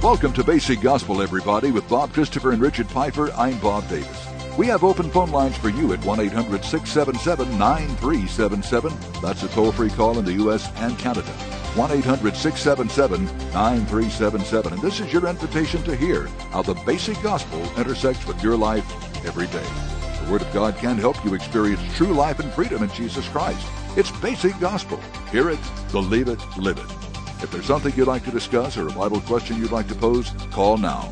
Welcome to Basic Gospel, everybody, with Bob Christopher and Richard Pfeiffer. I'm Bob Davis. We have open phone lines for you at 1-800-677-9377. That's a toll-free call in the U.S. and Canada. 1-800-677-9377. And this is your invitation to hear how the basic gospel intersects with your life every day. The Word of God can help you experience true life and freedom in Jesus Christ. It's basic gospel. Hear it, believe it, live it. If there's something you'd like to discuss or a Bible question you'd like to pose, call now.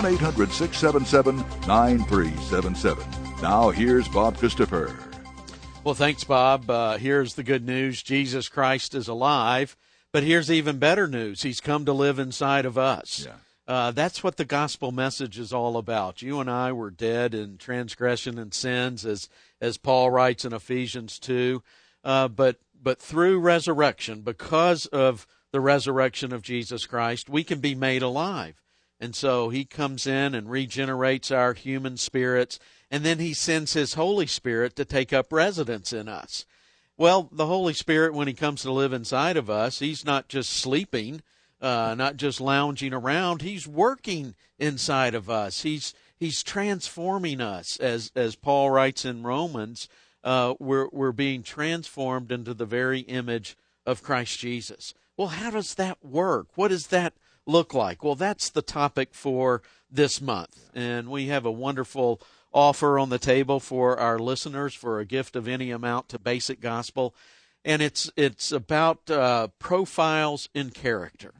1-800-677-9377. Now, here's Bob Christopher. Well, thanks, Bob. Here's the good news. Jesus Christ is alive. But here's even better news. He's come to live inside of us. Yeah. That's what the gospel message is all about. You and I were dead in transgression and sins, as Paul writes in Ephesians 2. But through resurrection, because of the resurrection of Jesus Christ, we can be made alive. And so he comes in and regenerates our human spirits, and then he sends his Holy Spirit to take up residence in us. Well, the Holy Spirit, when he comes to live inside of us, he's not just sleeping, not just lounging around. He's working inside of us. He's transforming us, as Paul writes in Romans. We're being transformed into the very image of Christ Jesus. Well, how does that work? What does that look like? Well, that's the topic for this month. And we have a wonderful offer on the table for our listeners for a gift of any amount to Basic Gospel. And it's about profiles in character.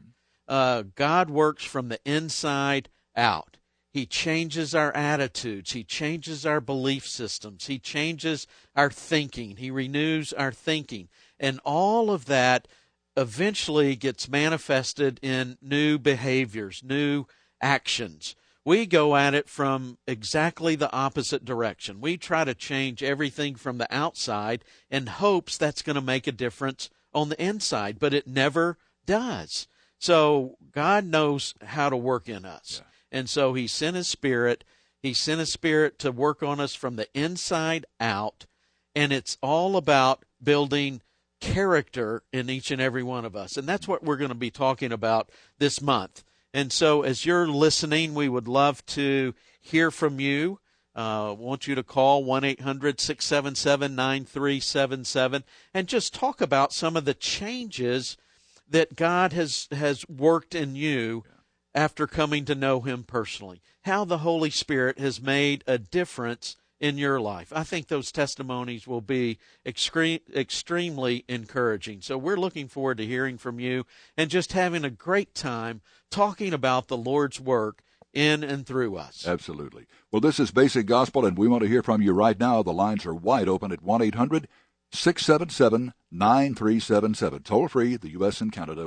God works from the inside out. He changes our attitudes. He changes our belief systems. He changes our thinking. He renews our thinking. And all of that eventually gets manifested in new behaviors, new actions. We go at it from exactly the opposite direction. We try to change everything from the outside in hopes that's going to make a difference on the inside, but it never does. So God knows how to work in us. Yeah. And so he sent his Spirit. He sent his Spirit to work on us from the inside out, and it's all about building character in each and every one of us. And that's what we're going to be talking about this month. And so as you're listening, we would love to hear from you. Want you to call 1-800-677-9377 and just talk about some of the changes that God has worked in you after coming to know him personally. How the Holy Spirit has made a difference in your life. I think those testimonies will be extremely encouraging. So we're looking forward to hearing from you and just having a great time talking about the Lord's work in and through us. Absolutely. Well, this is Basic Gospel, and we want to hear from you right now. The lines are wide open at 1-800-677-9377. Toll free, the U.S. and Canada,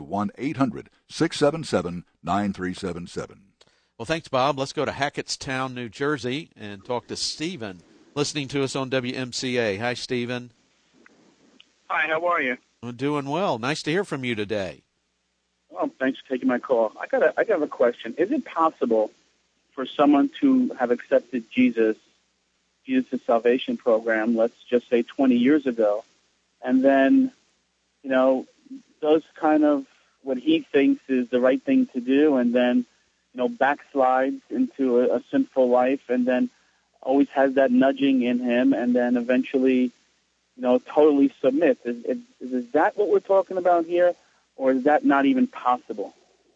1-800-677-9377. Well, thanks, Bob. Let's go to Hackettstown, New Jersey, and talk to Stephen, listening to us on WMCA. Hi, Stephen. Hi, how are you? I'm doing well. Nice to hear from you today. Well, thanks for taking my call. I got a question. Is it possible for someone to have accepted Jesus' salvation program, let's just say 20 years ago, and then, does kind of what he thinks is the right thing to do, and then backslides into a sinful life, and then always has that nudging in him, and then eventually, totally submits? Is that what we're talking about here, or is that not even possible?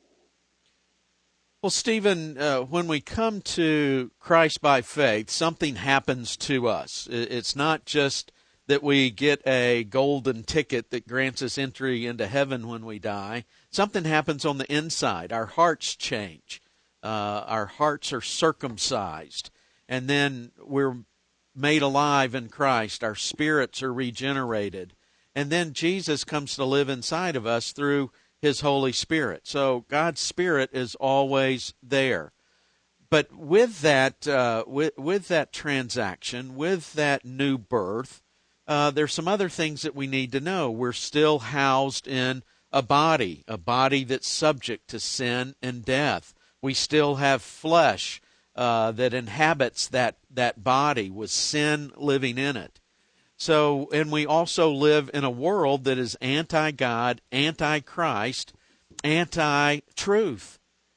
Well, Stephen, when we come to Christ by faith, something happens to us. It's not just that we get a golden ticket that grants us entry into heaven when we die. Something happens on the inside. Our hearts change. Our hearts are circumcised, and then we're made alive in Christ. Our spirits are regenerated, and then Jesus comes to live inside of us through his Holy Spirit. So God's Spirit is always there. But with that, with that transaction, with that new birth, there's some other things that we need to know. We're still housed in a body that's subject to sin and death. We still have flesh that inhabits that body with sin living in it. So, and we also live in a world that is anti-God, anti-Christ, anti-truth.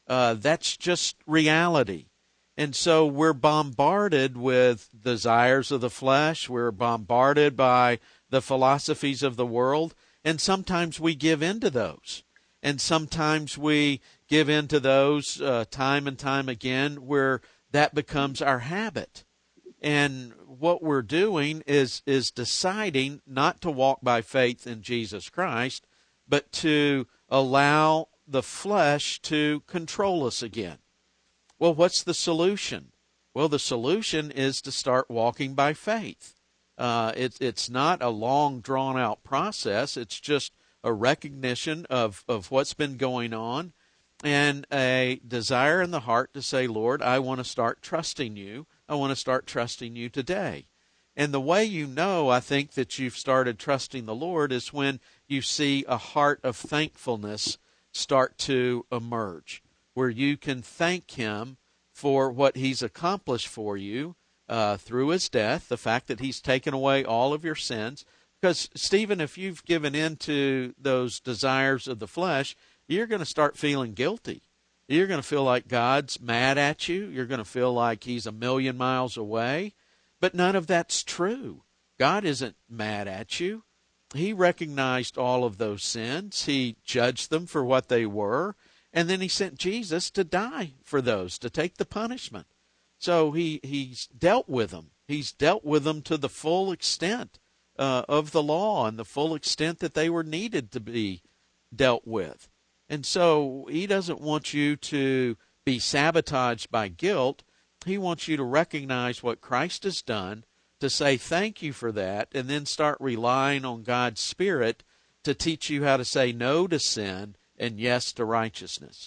That's just reality. And so we're bombarded with desires of the flesh. We're bombarded by the philosophies of the world. And sometimes we give in to those. And sometimes we give in to those time and time again, where that becomes our habit. And what we're doing is deciding not to walk by faith in Jesus Christ, but to allow the flesh to control us again. Well, what's the solution? Well, the solution is to start walking by faith. It's not a long, drawn-out process. It's just a recognition of what's been going on and a desire in the heart to say, Lord, I want to start trusting you. I want to start trusting you today. And the way you know, I think, that you've started trusting the Lord is when you see a heart of thankfulness start to emerge, where you can thank him for what he's accomplished for you through his death, the fact that he's taken away all of your sins. Because, Stephen, if you've given in to those desires of the flesh, you're going to start feeling guilty. You're going to feel like God's mad at you. You're going to feel like he's a million miles away. But none of that's true. God isn't mad at you. He recognized all of those sins. He judged them for what they were. And then he sent Jesus to die for those, to take the punishment. So he's dealt with them. He's dealt with them to the full extent of the law and the full extent that they were needed to be dealt with. And so he doesn't want you to be sabotaged by guilt. He wants you to recognize what Christ has done, to say thank you for that, and then start relying on God's Spirit to teach you how to say no to sin and yes to righteousness.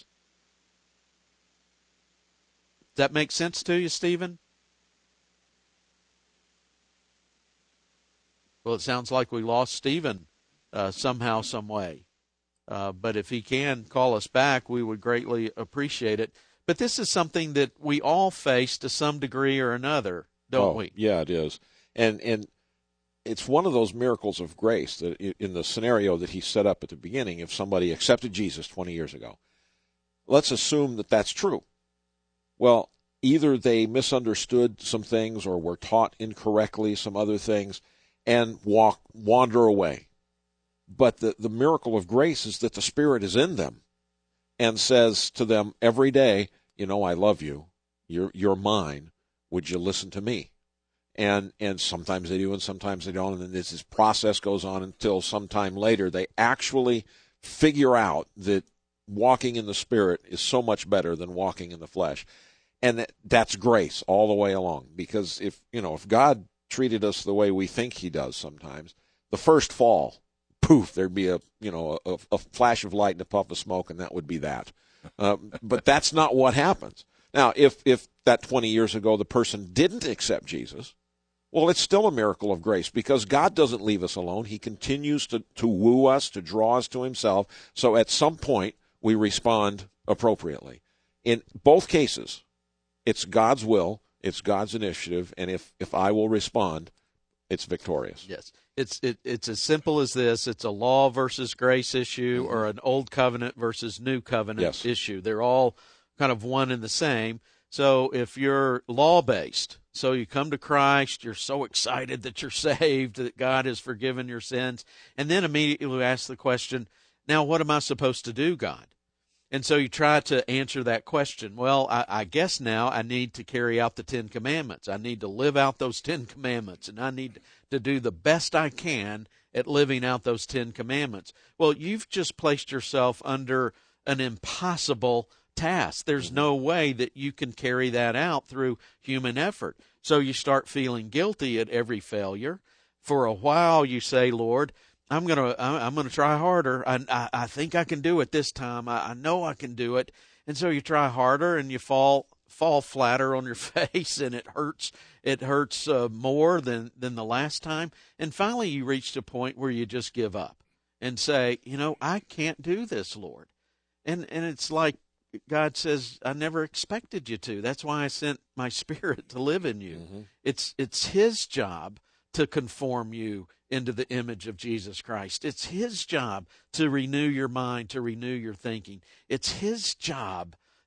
Does that make sense to you, Stephen? Well, it sounds like we lost Stephen somehow, some way. But if he can call us back, we would greatly appreciate it. But this is something that we all face to some degree or another, don't we? Yeah, it is. And it's one of those miracles of grace that in the scenario that he set up at the beginning, if somebody accepted Jesus 20 years ago, let's assume that that's true. Well, either they misunderstood some things or were taught incorrectly some other things and wander away. But the miracle of grace is that the Spirit is in them and says to them every day, I love you. You're mine. Would you listen to me? And sometimes they do and sometimes they don't. And then this process goes on until sometime later they actually figure out that walking in the Spirit is so much better than walking in the flesh. And that's grace all the way along. Because if God treated us the way we think he does sometimes, the first fall, poof, there'd be a flash of light and a puff of smoke, and that would be that. But that's not what happens. Now, if that 20 years ago the person didn't accept Jesus, well, it's still a miracle of grace because God doesn't leave us alone. He continues to woo us, to draw us to himself. So at some point, we respond appropriately. In both cases, it's God's will, it's God's initiative, and if I will respond, it's victorious. Yes. It's as simple as this. It's a law versus grace issue or an old covenant versus new covenant issue. They're all kind of one and the same. So if you're law-based, so you come to Christ, you're so excited that you're saved, that God has forgiven your sins, and then immediately ask the question, now what am I supposed to do, God? And so you try to answer that question. Well, I guess now I need to carry out the 10 Commandments. I need to live out those 10 Commandments, and I need to do the best I can at living out those 10 Commandments. Well, you've just placed yourself under an impossible task. There's no way that you can carry that out through human effort. So you start feeling guilty at every failure. For a while you say, Lord, I'm gonna try harder. I think I can do it this time. I know I can do it. And so you try harder and you fall flatter on your face, and it hurts. It hurts more than the last time. And finally you reach a point where you just give up and say, I can't do this, Lord. And it's like God says, I never expected you to. That's why I sent my Spirit to live in you. Mm-hmm. It's his job to conform you into the image of Jesus Christ. It's his job to renew your mind, to renew your thinking. It's his job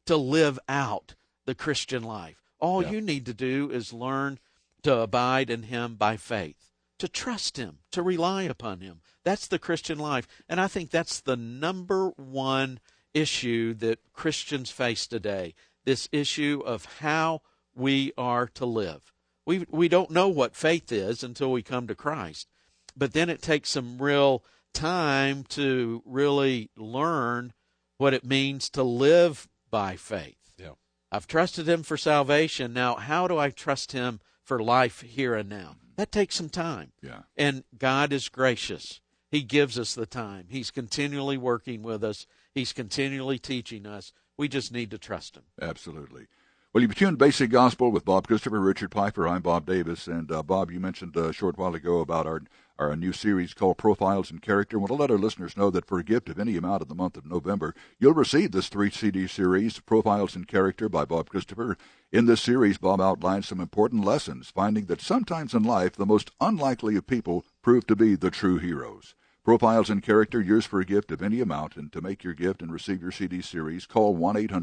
to live out the Christian life. All you need to do is learn to abide in him by faith, to trust him, to rely upon him. That's the Christian life. And I think that's the number one issue that Christians face today, this issue of how we are to live. We don't know what faith is until we come to Christ. But then it takes some real time to really learn what it means to live by faith. Yeah. I've trusted him for salvation. Now, how do I trust him for life here and now? That takes some time. Yeah. And God is gracious. He gives us the time. He's continually working with us. He's continually teaching us. We just need to trust him. Absolutely. Well, you've tuned Basic Gospel with Bob Christopher, Richard Piper. I'm Bob Davis. And, Bob, you mentioned a short while ago about our new series called Profiles in Character. I want to let our listeners know that for a gift of any amount in the month of November, you'll receive this 3-CD series, Profiles in Character by Bob Christopher. In this series, Bob outlines some important lessons, finding that sometimes in life, the most unlikely of people prove to be the true heroes. Profiles in Character, yours for a gift of any amount. And to make your gift and receive your CD series, call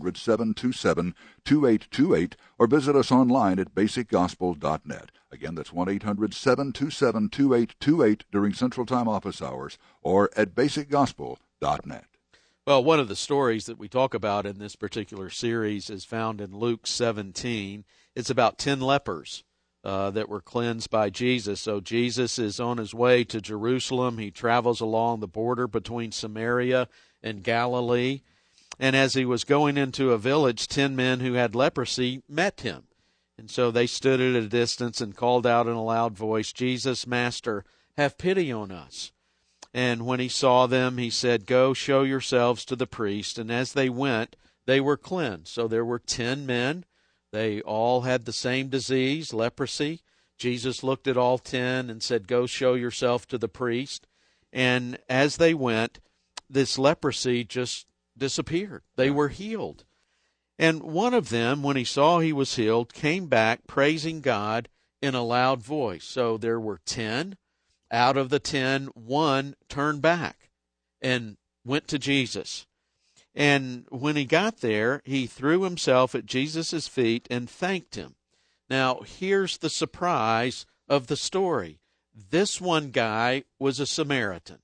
1-800-727-2828 or visit us online at basicgospel.net. Again, that's 1-800-727-2828 during Central Time office hours or at basicgospel.net. Well, one of the stories that we talk about in this particular series is found in Luke 17. It's about 10 lepers that were cleansed by Jesus. So Jesus is on his way to Jerusalem. He travels along the border between Samaria and Galilee. And as he was going into a village, 10 men who had leprosy met him. And so they stood at a distance and called out in a loud voice, "Jesus, Master, have pity on us." And when he saw them, he said, "Go, show yourselves to the priest." And as they went, they were cleansed. So there were 10 men. They all had the same disease, leprosy. Jesus looked at all 10 and said, "Go show yourself to the priest." And as they went, this leprosy just disappeared. They were healed. And one of them, when he saw he was healed, came back praising God in a loud voice. So there were 10. Out of the 10, one turned back and went to Jesus. And when he got there, he threw himself at Jesus' feet and thanked him. Now, here's the surprise of the story. This one guy was a Samaritan.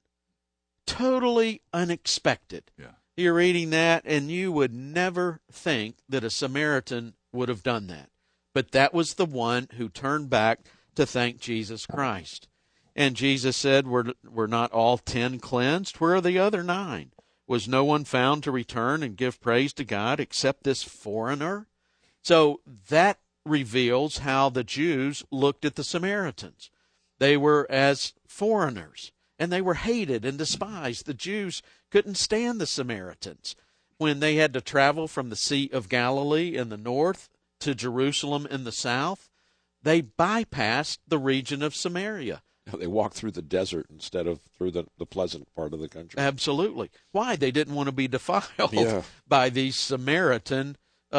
Totally unexpected. Yeah. You're reading that, and you would never think that a Samaritan would have done that. But that was the one who turned back to thank Jesus Christ. And Jesus said, "Were not all 10 cleansed? Where are the other 9? Was no one found to return and give praise to God except this foreigner?" So that reveals how the Jews looked at the Samaritans. They were as foreigners, and they were hated and despised. The Jews couldn't stand the Samaritans. When they had to travel from the Sea of Galilee in the north to Jerusalem in the south, they bypassed the region of Samaria. They walked through the desert instead of through the pleasant part of the country. Absolutely. Why? They didn't want to be defiled by these Samaritan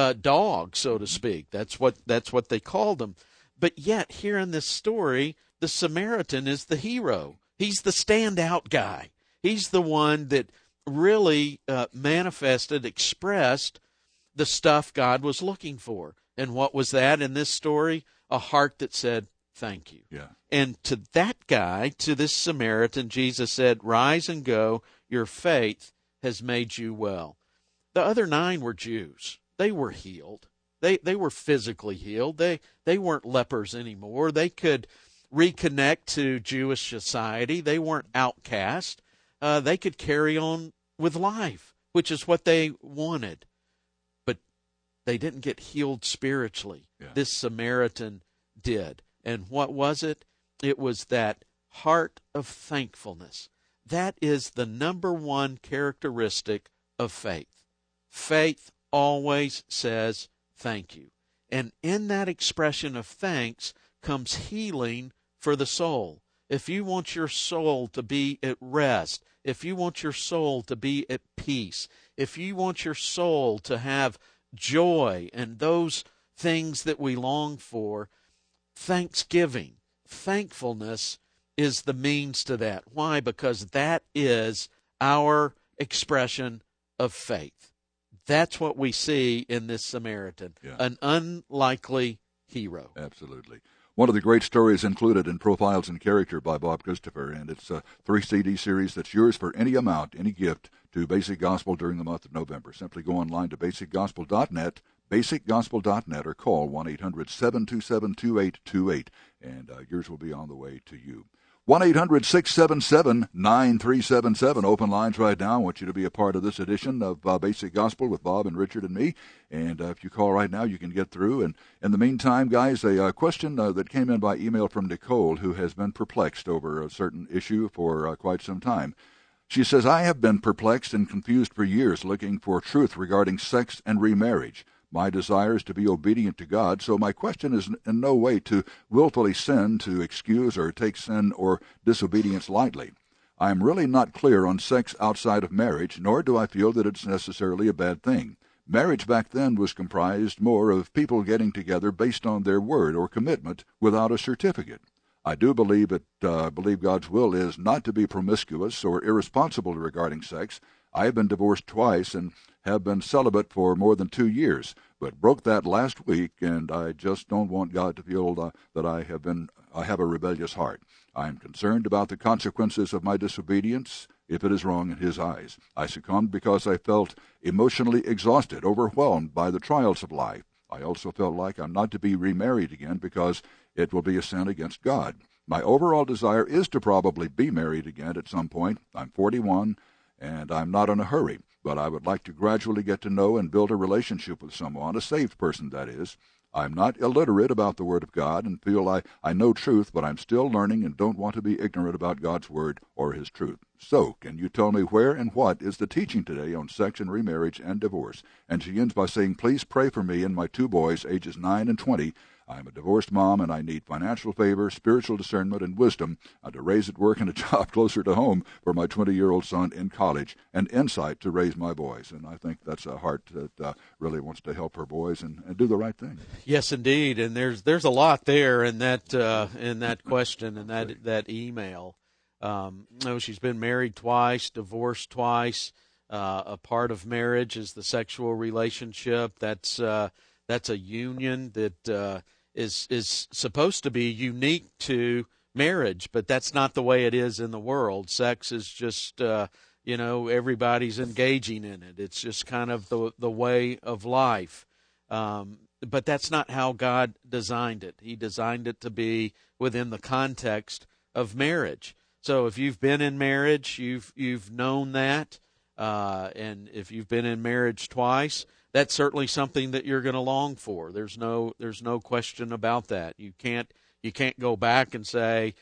dogs, so to speak. That's what they called them. But yet, here in this story, the Samaritan is the hero. He's the standout guy. He's the one that really manifested, expressed the stuff God was looking for. And what was that in this story? A heart that said, "Thank you." Yeah. And to that guy, to this Samaritan, Jesus said, "Rise and go. Your faith has made you well." The other 9 were Jews. They were healed. They were physically healed. They weren't lepers anymore. They could reconnect to Jewish society. They weren't outcast. They could carry on with life, which is what they wanted. But they didn't get healed spiritually. Yeah. This Samaritan did. And what was it? It was that heart of thankfulness. That is the number one characteristic of faith. Faith always says thank you. And in that expression of thanks comes healing for the soul. If you want your soul to be at rest, if you want your soul to be at peace, if you want your soul to have joy and those things that we long for, thanksgiving, thankfulness is the means to that. Why? Because that is our expression of faith. That's what we see in this Samaritan, an unlikely hero. Absolutely. One of the great stories included in Profiles in Character by Bob Christopher, and it's a 3-CD series that's yours for any amount, any gift to Basic Gospel during the month of November. Simply go online to basicgospel.net, basicgospel.net, or call 1-800-727-2828, and yours will be on the way to you. 1-800-677-9377. Open lines right now. I want you to be a part of this edition of Basic Gospel with Bob and Richard and me. And if you call right now, you can get through. And in the meantime, guys, a question that came in by email from Nicole, who has been perplexed over a certain issue for quite some time. She says, I have been perplexed and confused for years looking for truth regarding sex and remarriage. My desire is to be obedient to God, so my question is in no way to willfully sin, to excuse or take sin or disobedience lightly. I am really not clear on sex outside of marriage, nor do I feel that it's necessarily a bad thing. Marriage back then was comprised more of people getting together based on their word or commitment without a certificate. I do believe God's will is not to be promiscuous or irresponsible regarding sex. I have been divorced twice and have been celibate for more than 2 years, but broke that last week, and I just don't want God to feel that I have a rebellious heart. I am concerned about the consequences of my disobedience if it is wrong in His eyes. I succumbed because I felt emotionally exhausted, overwhelmed by the trials of life. I also felt like I'm not to be remarried again because it will be a sin against God. My overall desire is to probably be married again at some point. I'm 41, and I'm not in a hurry, but I would like to gradually get to know and build a relationship with someone, a saved person, that is. I'm not illiterate about the Word of God and feel I know truth, but I'm still learning and don't want to be ignorant about God's Word or His truth. So, can you tell me where and what is the teaching today on sex and remarriage and divorce? And she ends by saying, please pray for me and my 2 boys, ages 9 and 20. I'm a divorced mom, and I need financial favor, spiritual discernment, and wisdom to raise at work and a job closer to home for my 20-year-old son in college, and insight to raise my boys. And I think that's a heart that really wants to help her boys and do the right thing. Yes, indeed. And there's a lot there in that question and that email. She's been married twice, divorced twice. A part of marriage is the sexual relationship. That's a union that is supposed to be unique to marriage, but that's not the way it is in the world. Sex is just, everybody's engaging in it. It's just kind of the way of life. But that's not how God designed it. He designed it to be within the context of marriage. So if you've been in marriage, you've known that, and if you've been in marriage twice, that's certainly something that you're going to long for. There's no question about that. You can't go back and say,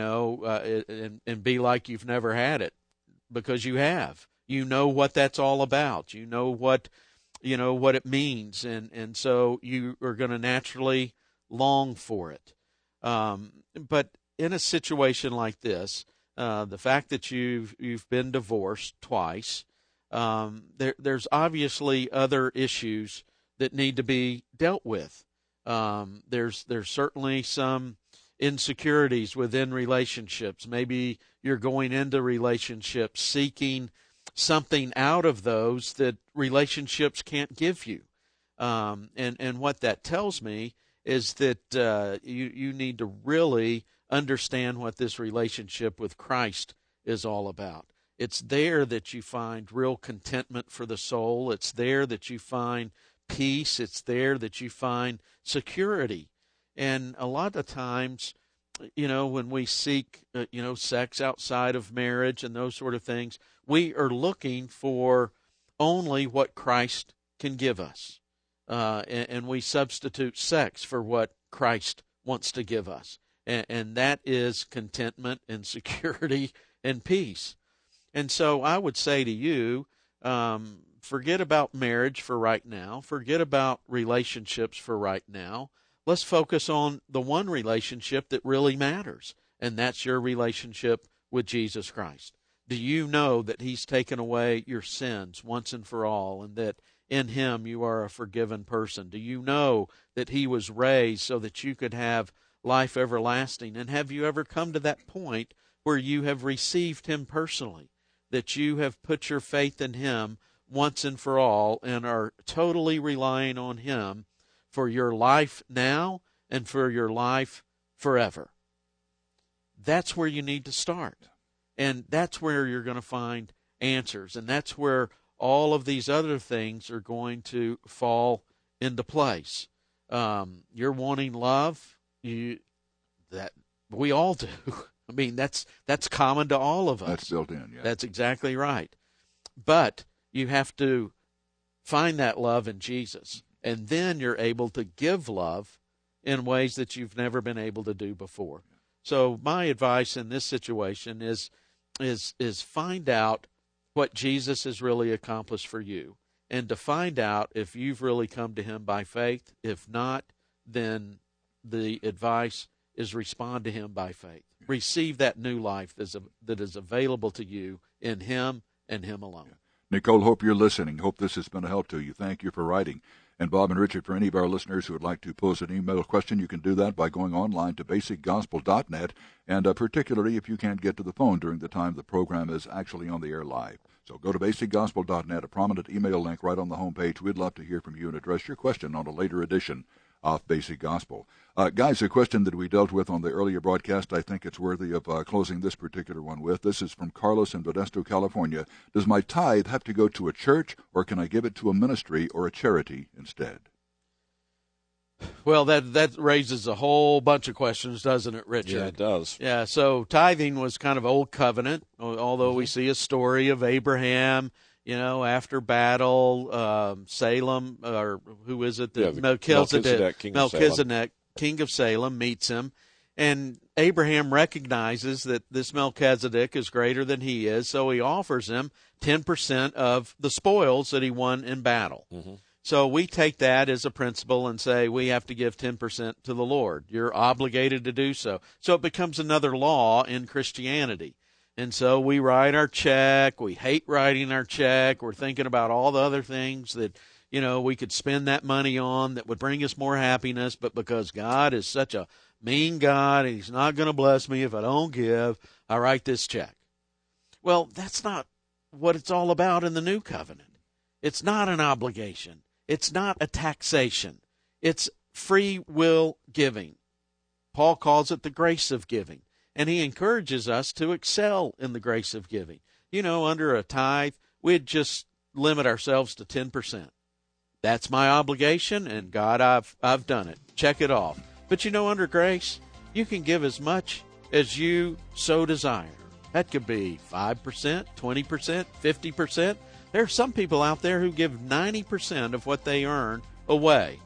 and be like you've never had it, because you have. You know what that's all about. You know what it means, and so you are going to naturally long for it. But in a situation like this, the fact that you've been divorced twice, there's obviously other issues that need to be dealt with. There's certainly some insecurities within relationships. Maybe you're going into relationships seeking something out of those that relationships can't give you. And what that tells me is that you need to really understand what this relationship with Christ is all about. It's there that you find real contentment for the soul. It's there that you find peace. It's there that you find security. And a lot of times, when we seek, sex outside of marriage and those sort of things, we are looking for only what Christ can give us. And we substitute sex for what Christ wants to give us. And that is contentment and security and peace. And so I would say to you, forget about marriage for right now. Forget about relationships for right now. Let's focus on the one relationship that really matters, and that's your relationship with Jesus Christ. Do you know that He's taken away your sins once and for all, and that in Him you are a forgiven person? Do you know that He was raised so that you could have life everlasting? And have you ever come to that point where you have received Him personally, that you have put your faith in Him once and for all and are totally relying on Him for your life now and for your life forever. That's where you need to start. And that's where you're going to find answers. And that's where all of these other things are going to fall into place. You're wanting love. That we all do. I mean, that's common to all of us. That's built in, yeah. That's exactly right. But you have to find that love in Jesus, and then you're able to give love in ways that you've never been able to do before. So my advice in this situation is find out what Jesus has really accomplished for you, and to find out if you've really come to Him by faith. If not, then the advice is respond to Him by faith. Receive that new life that is available to you in Him and Him alone. Nicole, hope you're listening. Hope this has been a help to you. Thank you for writing. And Bob and Richard, for any of our listeners who would like to pose an email question, you can do that by going online to basicgospel.net, and particularly if you can't get to the phone during the time the program is actually on the air live. So go to basicgospel.net, a prominent email link right on the homepage. We'd love to hear from you and address your question on a later edition of Basic Gospel. Guys, a question that we dealt with on the earlier broadcast, I think it's worthy of closing this particular one with. This is from Carlos in Modesto, California. Does my tithe have to go to a church, or can I give it to a ministry or a charity instead? Well, that raises a whole bunch of questions, doesn't it, Richard? Yeah, it does. Yeah, so tithing was kind of old covenant, although we see a story of Abraham, after battle, Salem, or who is it? Melchizedek, king of Salem, meets him. And Abraham recognizes that this Melchizedek is greater than he is, so he offers him 10% of the spoils that he won in battle. Mm-hmm. So we take that as a principle and say we have to give 10% to the Lord. You're obligated to do so. So it becomes another law in Christianity. And so we write our check. We hate writing our check. We're thinking about all the other things that, we could spend that money on that would bring us more happiness. But because God is such a mean God and He's not going to bless me if I don't give, I write this check. Well, that's not what it's all about in the new covenant. It's not an obligation. It's not a taxation. It's free will giving. Paul calls it the grace of giving. And he encourages us to excel in the grace of giving. Under a tithe, we'd just limit ourselves to 10%. That's my obligation, and God, I've done it. Check it off. But under grace, you can give as much as you so desire. That could be 5%, 20%, 50%. There are some people out there who give 90% of what they earn away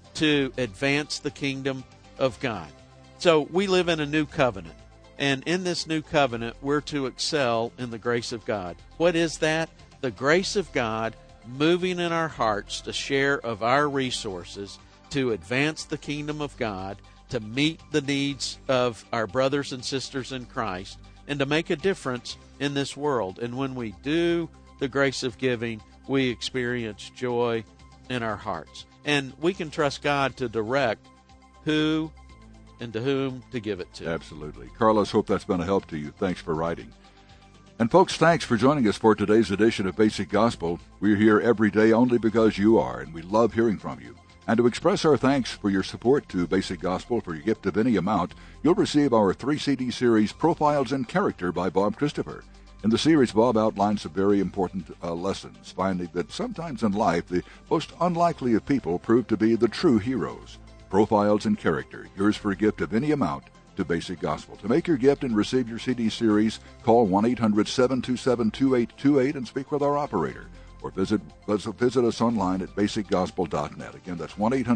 to advance the kingdom of God. So we live in a new covenant. And in this new covenant, we're to excel in the grace of God. What is that? The grace of God moving in our hearts to share of our resources to advance the kingdom of God, to meet the needs of our brothers and sisters in Christ, and to make a difference in this world. And when we do the grace of giving, we experience joy in our hearts. And we can trust God to direct who and to whom to give it to. Absolutely. Carlos, hope that's been a help to you. Thanks for writing. And folks, thanks for joining us for today's edition of Basic Gospel. We're here every day only because you are, and we love hearing from you. And to express our thanks for your support to Basic Gospel, for your gift of any amount, you'll receive our 3-CD series, Profiles in Character by Bob Christopher. In the series, Bob outlines some very important lessons, finding that sometimes in life, the most unlikely of people prove to be the true heroes. Profiles in Character, yours for a gift of any amount to Basic Gospel. To make your gift and receive your CD series, call 1-800-727-2828 and speak with our operator. Or visit us online at basicgospel.net. Again, that's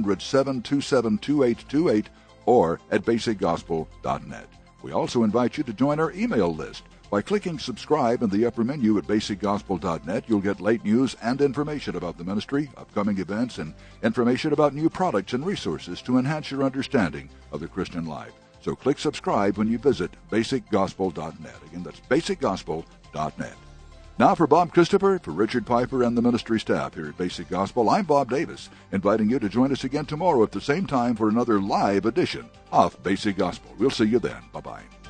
1-800-727-2828 or at basicgospel.net. We also invite you to join our email list. By clicking subscribe in the upper menu at basicgospel.net, you'll get late news and information about the ministry, upcoming events, and information about new products and resources to enhance your understanding of the Christian life. So click subscribe when you visit basicgospel.net. Again, that's basicgospel.net. Now for Bob Christopher, for Richard Piper, and the ministry staff here at Basic Gospel, I'm Bob Davis, inviting you to join us again tomorrow at the same time for another live edition of Basic Gospel. We'll see you then. Bye-bye.